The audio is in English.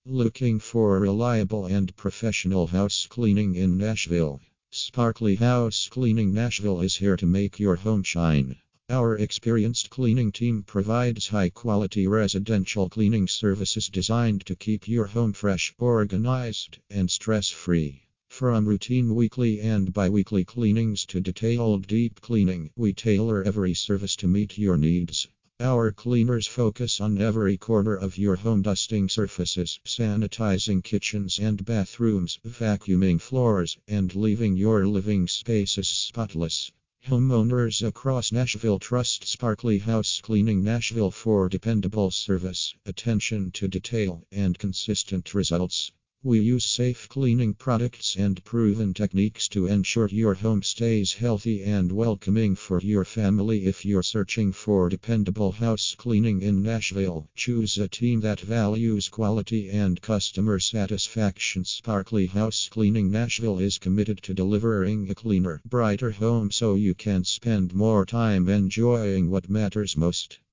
Looking for reliable and professional house cleaning in Nashville? Sparkly House Cleaning Nashville is here to make your home shine. Our experienced cleaning team provides high quality residential cleaning services designed to keep your home fresh, organized, and stress free. From routine weekly and bi weekly cleanings to detailed deep cleaning, we tailor every service to meet your needs. Our cleaners focus on every corner of your home, dusting surfaces, sanitizing kitchens and bathrooms, vacuuming floors, and leaving your living spaces spotless. Homeowners across Nashville trust Sparkly House Cleaning Nashville for dependable service, attention to detail, and consistent results. We use safe cleaning products and proven techniques to ensure your home stays healthy and welcoming for your family. If you're searching for dependable house cleaning in Nashville, choose a team that values quality and customer satisfaction. Sparkly House Cleaning Nashville is committed to delivering a cleaner, brighter home so you can spend more time enjoying what matters most.